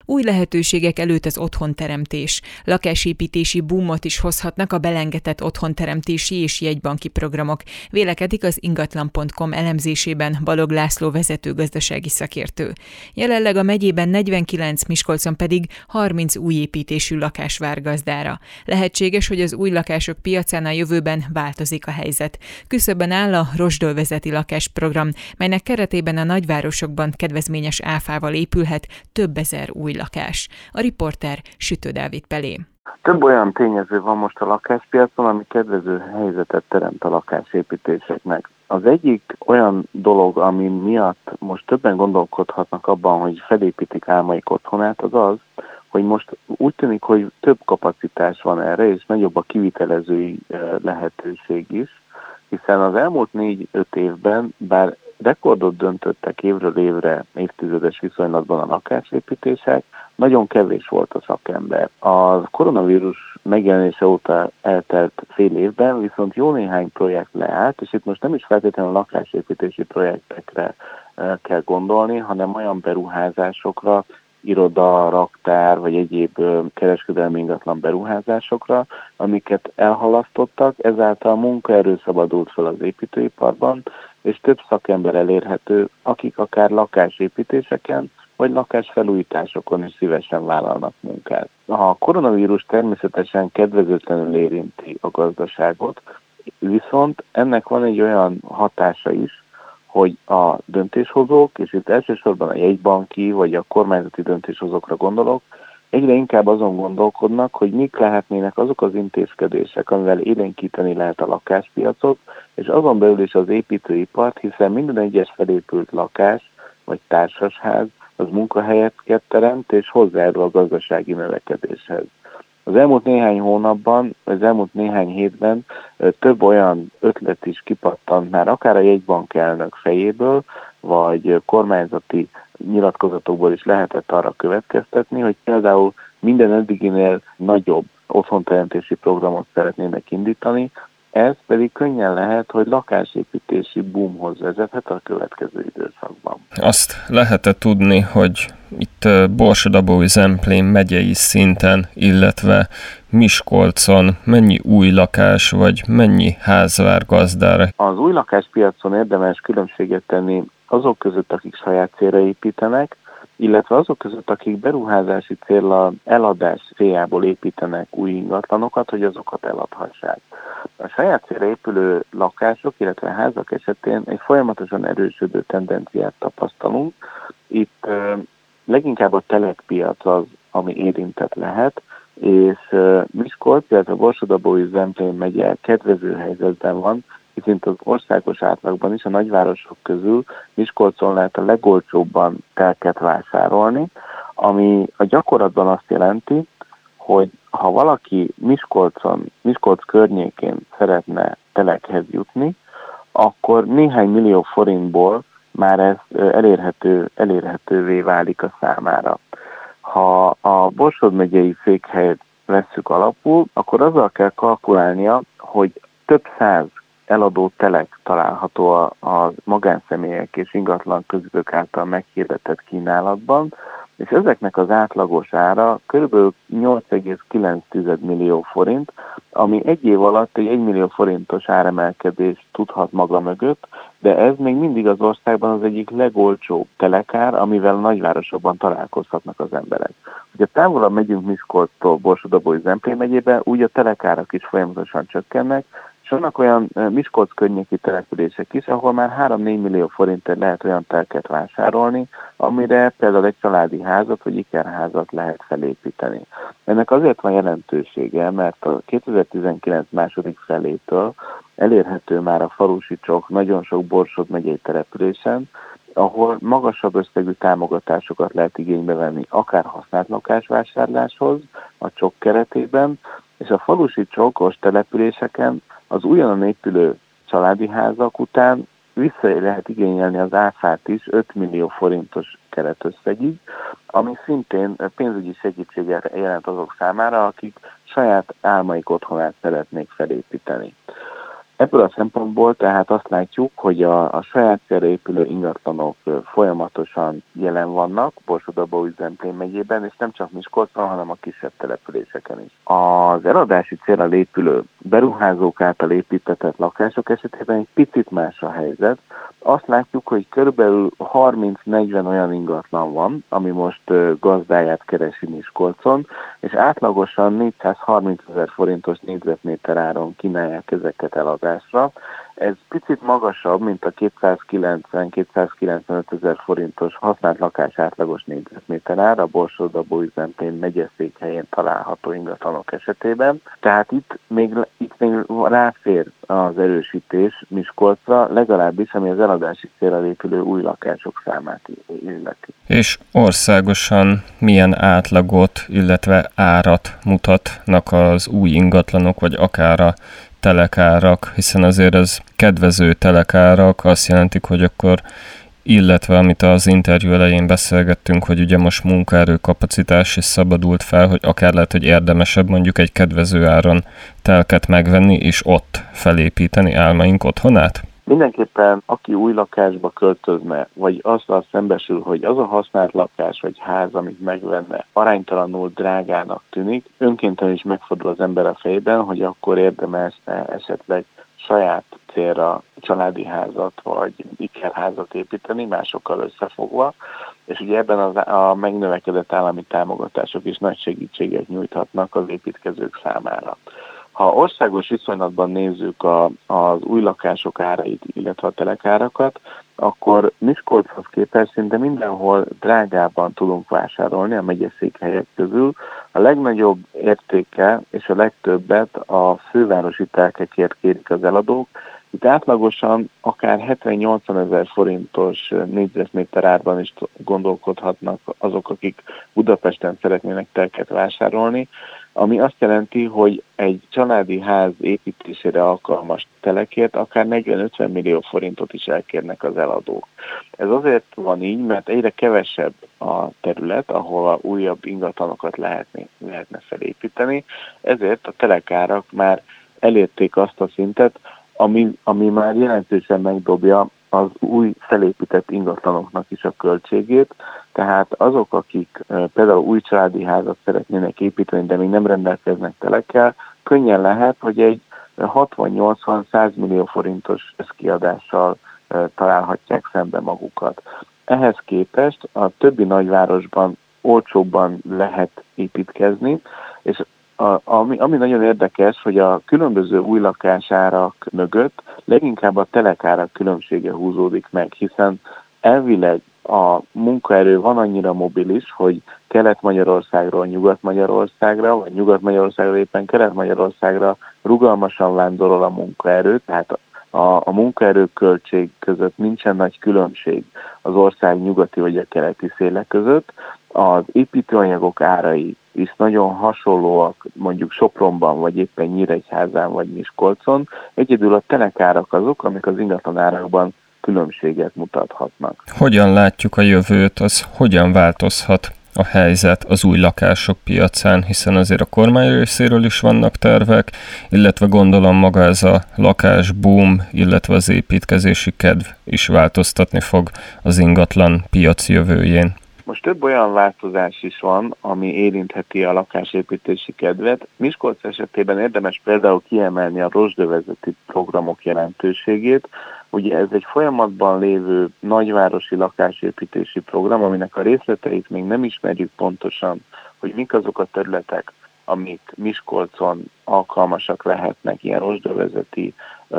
Új lehetőségek előtt az otthonteremtés. Lakásépítési boomot is hozhatnak a belengetett otthonteremtési és jegybanki programok, vélekedik az ingatlan.com elemzésében Balog László vezető gazdasági szakértő. Jelenleg a megyében 49, Miskolcon pedig 30 új építésű lakás vár gazdára. Lehetséges, hogy az új lakások piacán a jövőben változik a helyzet. Küszöbben áll a Rozsdolvezeti lakásprogram, melynek keretében a nagyvárosokban kedvezményes áfával épülhet több ezer új lakás. A riporter Sütő Dávid Pelé. Több olyan tényező van most a lakáspiacon, ami kedvező helyzetet teremt a lakásépítéseknek. Az egyik olyan dolog, ami miatt most többen gondolkodhatnak abban, hogy felépítik álmaik otthonát, az az, hogy most úgy tűnik, hogy több kapacitás van erre, és nagyobb a kivitelezői lehetőség is, hiszen az elmúlt 4-5 évben, bár rekordot döntöttek évről évre évtizedes viszonylatban a lakásépítések, nagyon kevés volt a szakember. A koronavírus megjelenése óta eltelt fél évben, viszont jó néhány projekt leállt, és itt most nem is feltétlenül a lakásépítési projektekre kell gondolni, hanem olyan beruházásokra, iroda, raktár vagy egyéb kereskedelmi ingatlan beruházásokra, amiket elhalasztottak, ezáltal munkaerő szabadult fel az építőiparban, és több szakember elérhető, akik akár lakásépítéseken vagy lakásfelújításokon is szívesen vállalnak munkát. A koronavírus természetesen kedvezőtlenül érinti a gazdaságot, viszont ennek van egy olyan hatása is, hogy a döntéshozók, és itt elsősorban a jegybanki vagy a kormányzati döntéshozókra gondolok, egyre inkább azon gondolkodnak, hogy mik lehetnének azok az intézkedések, amivel élénkíteni lehet a lakáspiacot, és azon belül is az építőipart, hiszen minden egyes felépült lakás vagy társasház az munkahelyeket teremt, és hozzájárul a gazdasági növekedéshez. Az elmúlt néhány hónapban, az elmúlt néhány hétben több olyan ötlet is kipattant már akár a jegybank elnök fejéből, vagy kormányzati nyilatkozatokból is lehetett arra következtetni, hogy például minden eddiginél nagyobb otthonteremtési programot szeretnének indítani, ez pedig könnyen lehet, hogy lakásépítési boomhoz vezethet a következő időszakban. Azt lehet-e tudni, hogy itt Borsod-Abaúj-Zemplén megyei szinten, illetve Miskolcon mennyi új lakás vagy mennyi ház vár gazdára? Az új lakáspiacon érdemes különbséget tenni azok között, akik saját célra építenek, illetve azok között, akik beruházási céllal eladás céljából építenek új ingatlanokat, hogy azokat eladhassák. A saját célra épülő lakások, illetve házak esetén egy folyamatosan erősödő tendenciát tapasztalunk. Itt leginkább a telekpiac az, ami érintett lehet, és Miskolc, illetve Borsod-Abaúj-Zemplén megye kedvező helyzetben van, hiszen az országos átlagban is a nagyvárosok közül Miskolcon lehet a legolcsóbban telket vásárolni, ami a gyakorlatban azt jelenti, hogy ha valaki Miskolc környékén szeretne telekhez jutni, akkor néhány millió forintból már ez elérhetővé válik a számára. Ha a Borsod megyei székhelyet vesszük alapul, akkor azzal kell kalkulálnia, hogy több száz eladó telek található a magánszemélyek és ingatlan közülök által meghirdetett kínálatban, és ezeknek az átlagos ára kb. 8,9 millió forint, ami egy év alatt egy 1 millió forintos áremelkedést tudhat maga mögött, de ez még mindig az országban az egyik legolcsóbb telekár, amivel a nagyvárosokban találkozhatnak az emberek. Hogyha távolabb megyünk Miskolctól Borsod-Abaúj-Zemplén megyébe, úgy a telekárak is folyamatosan csökkennek, és vannak olyan Miskolc környéki települések is, ahol már 3-4 millió forintért lehet olyan telket vásárolni, amire például egy családi házat vagy ikerházat lehet felépíteni. Ennek azért van jelentősége, mert a 2019 második felétől elérhető már a falusi csok nagyon sok Borsod megyei településen, ahol magasabb összegű támogatásokat lehet igénybe venni, akár használt lakásvásárláshoz a csok keretében, és a falusi csokos településeken az újonnan épülő családi házak után vissza lehet igényelni az áfát is 5 millió forintos keretösszegig, ami szintén pénzügyi segítséget jelent azok számára, akik saját álmaik otthonát szeretnék felépíteni. Ebből a szempontból tehát azt látjuk, hogy a saját célra épülő ingatlanok folyamatosan jelen vannak Borsod-Abaúj-Zemplén megyében, és nem csak Miskolcon, hanem a kisebb településeken is. Az eladási célra épülő beruházók által építetett lakások esetében egy picit más a helyzet. Azt látjuk, hogy körülbelül 30-40 olyan ingatlan van, ami most gazdáját keresi Miskolcon, és átlagosan 430 000 forintos négyzetméter áron kínálják ezeket eladásra. Ez picit magasabb, mint a 290-295 000 forintos használt lakás átlagos négyzetméter ár a Borsod-Abaúj-Zemplén megyeszékhelyén található ingatlanok esetében. Tehát itt még ráfér az erősítés Miskolcra, legalábbis ami az eladási célra épülő új lakások számát illeti. És országosan milyen átlagot, illetve árat mutatnak az új ingatlanok, vagy akár a telekárak, hiszen azért ez kedvező telekárak azt jelentik, hogy akkor, illetve amit az interjú elején beszélgettünk, hogy ugye most munkaerőkapacitás is szabadult fel, hogy akár lehet, hogy érdemesebb mondjuk egy kedvező áron telket megvenni, és ott felépíteni álmaink otthonát? Mindenképpen, aki új lakásba költözne, vagy azzal szembesül, hogy az a használt lakás vagy ház, amit megvenne, aránytalanul drágának tűnik, önkéntelen is megfordul az ember a fejében, hogy akkor érdemes esetleg saját célra családi házat vagy ikerházat építeni, másokkal összefogva, és ugye ebben a megnövekedett állami támogatások is nagy segítséget nyújthatnak az építkezők számára. Ha országos viszonylatban nézzük az új lakások árait, illetve a telekárakat, akkor Miskolchoz képest szinte mindenhol drágában tudunk vásárolni a megyeszékhelyek közül. A legnagyobb értéke és a legtöbbet a fővárosi telkekért kérik az eladók. Itt átlagosan akár 70-80 000 forintos négyzetméter árban is gondolkodhatnak azok, akik Budapesten szeretnének telket vásárolni, ami azt jelenti, hogy egy családi ház építésére alkalmas telekért akár 40-50 millió forintot is elkérnek az eladók. Ez azért van így, mert egyre kevesebb a terület, ahol újabb ingatlanokat lehetne felépíteni, ezért a telekárak már elérték azt a szintet, ami már jelentősen megdobja az új felépített ingatlanoknak is a költségét, tehát azok, akik például új családi házat szeretnének építeni, de még nem rendelkeznek telekkel, könnyen lehet, hogy egy 60-80-100 millió forintos kiadással találhatják szembe magukat. Ehhez képest a többi nagyvárosban olcsóbban lehet építkezni, és ami nagyon érdekes, hogy a különböző új lakásárak mögött leginkább a telekárak különbsége húzódik meg, hiszen elvileg a munkaerő van annyira mobilis, hogy Kelet-Magyarországról Nyugat-Magyarországra, vagy Nyugat-Magyarországról éppen Kelet-Magyarországra rugalmasan vándorol a munkaerő, tehát a munkaerő költség között nincsen nagy különbség az ország nyugati vagy a keleti széle között. Az építőanyagok árai is nagyon hasonlóak mondjuk Sopronban, vagy éppen Nyíregyházán, vagy Miskolcon. Egyedül a telekárak azok, amik az ingatlan árakban különbséget mutathatnak. Hogyan látjuk a jövőt, az hogyan változhat a helyzet az új lakások piacán, hiszen azért a kormány részéről is vannak tervek, illetve gondolom maga ez a lakásboom, illetve az építkezési kedv is változtatni fog az ingatlan piac jövőjén. Most több olyan változás is van, ami érintheti a lakásépítési kedvet. Miskolc esetében érdemes például kiemelni a rozsdövezeti programok jelentőségét. Ugye ez egy folyamatban lévő nagyvárosi lakásépítési program, aminek a részleteit még nem ismerjük pontosan, hogy mik azok a területek, amik Miskolcon alkalmasak lehetnek ilyen rozsdövezeti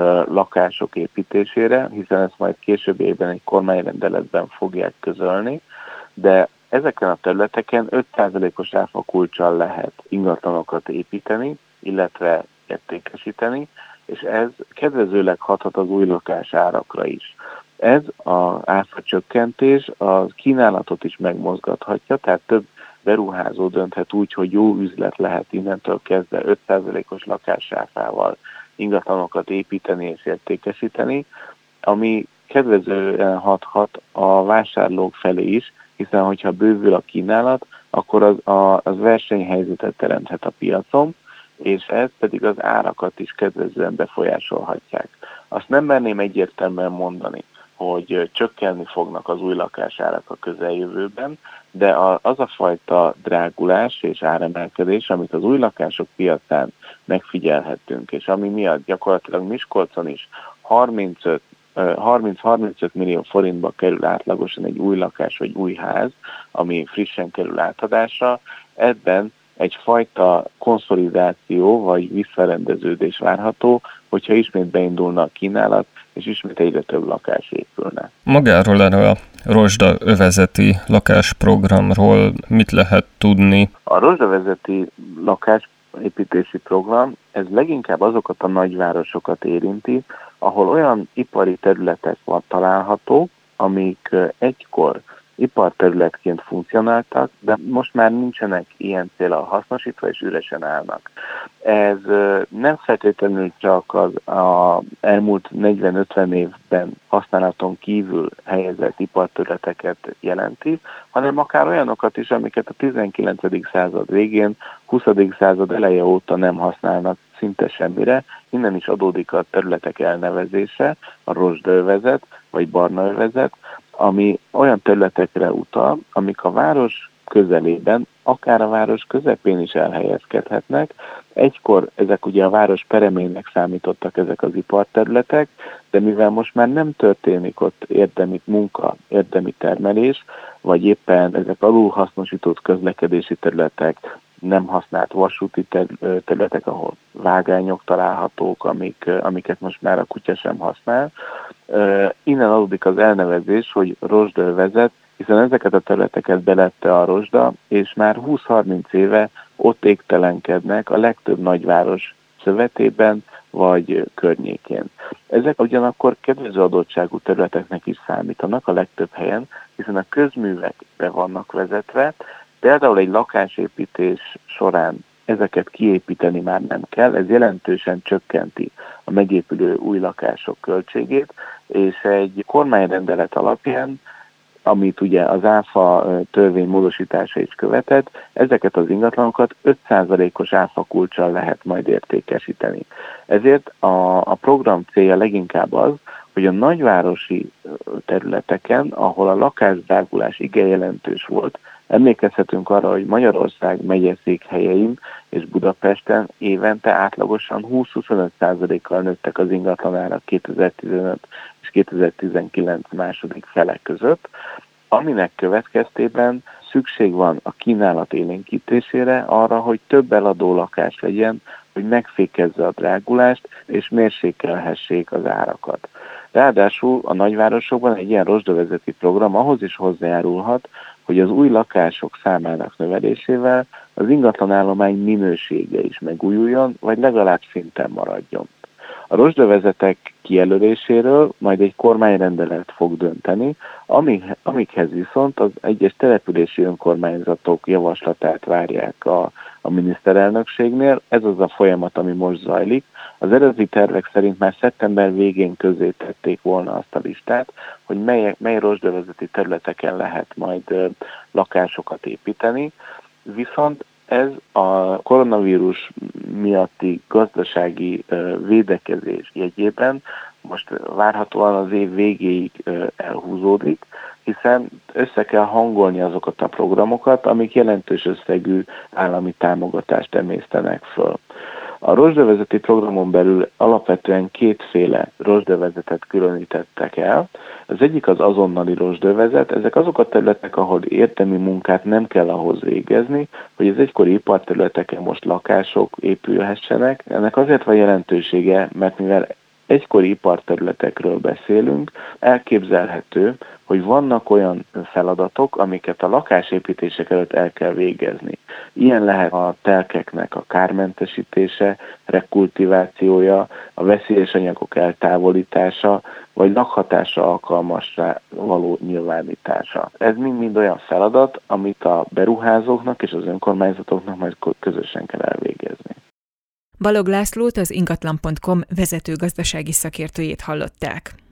lakások építésére, hiszen ezt majd később évben egy kormányrendeletben fogják közölni, de ezeken a területeken 5%-os áfa kulccsal lehet ingatlanokat építeni, illetve értékesíteni, és ez kedvezőleg hathat az új lakás árakra is. Ez az áfa csökkentés a kínálatot is megmozgathatja, tehát több beruházó dönthet úgy, hogy jó üzlet lehet innentől kezdve 5%-os lakásáfával ingatlanokat építeni és értékesíteni, ami kedvezően hathat a vásárlók felé is, hiszen hogyha bővül a kínálat, akkor az versenyhelyzetet teremthet a piacon, és ez pedig az árakat is kedvezően befolyásolhatják. Azt nem merném egyértelműen mondani, hogy csökkenni fognak az új lakásárak a közeljövőben, de az a fajta drágulás és áremelkedés, amit az új lakások piacán megfigyelhetünk, és ami miatt gyakorlatilag Miskolcon is 30-35 millió forintba kerül átlagosan egy új lakás vagy új ház, ami frissen kerül átadásra, ebben egyfajta konszolidáció vagy visszarendeződés várható, hogyha ismét beindulna a kínálat, és ismét egyre több lakás épülne. Magáról erre a rozsdaövezeti lakásprogramról mit lehet tudni? A rozsdaövezeti lakásépítési program, ez leginkább azokat a nagyvárosokat érinti, ahol olyan ipari területek van találhatók, amik egykor iparterületként funkcionáltak, de most már nincsenek ilyen céllal hasznosítva, és üresen állnak. Ez nem feltétlenül csak az elmúlt 40-50 évben használaton kívül helyezett iparterületeket jelenti, hanem akár olyanokat is, amiket a 19. század végén, 20. század eleje óta nem használnak szinte semmire. Innen is adódik a területek elnevezése, a rozsdaövezet vagy barnaövezet, ami olyan területekre utal, amik a város közelében, akár a város közepén is elhelyezkedhetnek. Egykor ezek ugye a város peremének számítottak ezek az iparterületek, de mivel most már nem történik ott érdemi munka, érdemi termelés, vagy éppen ezek alulhasznosított közlekedési területek, nem használt vasúti területek, ahol vágányok találhatók, amiket most már a kutya sem használ. Innen adódik az elnevezés, hogy rozsdaövezet, hiszen ezeket a területeket belette a rozsda, és már 20-30 éve ott égtelenkednek a legtöbb nagyváros szövetében vagy környékén. Ezek ugyanakkor kedvező adottságú területeknek is számítanak a legtöbb helyen, hiszen a közművek be vannak vezetve, például egy lakásépítés során ezeket kiépíteni már nem kell, ez jelentősen csökkenti a megépülő új lakások költségét, és egy kormányrendelet alapján, amit ugye az ÁFA törvény módosítása is követett, ezeket az ingatlanokat 5%-os ÁFA kulccsal lehet majd értékesíteni. Ezért a program célja leginkább az, hogy a nagyvárosi területeken, ahol a lakásdrágulás igen jelentős volt, emlékezhetünk arra, hogy Magyarország megyeszékhelyein és Budapesten évente átlagosan 20-25%-kal nőttek az ingatlanárak 2015 és 2019 második fele között, aminek következtében szükség van a kínálat élénkítésére arra, hogy több eladó lakás legyen, hogy megfékezze a drágulást és mérsékelhessék az árakat. Ráadásul a nagyvárosokban egy ilyen rozsdaövezeti program ahhoz is hozzájárulhat, hogy az új lakások számának növelésével az ingatlanállomány minősége is megújuljon, vagy legalább szinten maradjon. A rozsdaövezetek kijelöléséről majd egy kormányrendelet fog dönteni, amikhez viszont az egyes települési önkormányzatok javaslatát várják a miniszterelnökségnél. Ez az a folyamat, ami most zajlik. Az eredeti tervek szerint már szeptember végén közé tették volna azt a listát, hogy mely rozsdaövezeti területeken lehet majd lakásokat építeni, viszont ez a koronavírus miatti gazdasági védekezés jegyében most várhatóan az év végéig elhúzódik, hiszen össze kell hangolni azokat a programokat, amik jelentős összegű állami támogatást emésztenek föl. A rozsdaövezeti programon belül alapvetően kétféle rozsdaövezetet különítettek el. Az egyik az azonnali rozsdaövezet, ezek azok a területek, ahol érdemi munkát nem kell ahhoz végezni, hogy az egykori iparterületeken most lakások épülhessenek. Ennek azért van jelentősége, mert mivel egykori iparterületekről beszélünk, elképzelhető, hogy vannak olyan feladatok, amiket a lakásépítések előtt el kell végezni. Ilyen lehet a telkeknek a kármentesítése, rekultivációja, a veszélyes anyagok eltávolítása, vagy lakhatásra alkalmasra való nyilvánítása. Ez mind-mind olyan feladat, amit a beruházóknak és az önkormányzatoknak majd közösen kell elvégezni. Balog Lászlót, az ingatlan.com vezető gazdasági szakértőjét hallották.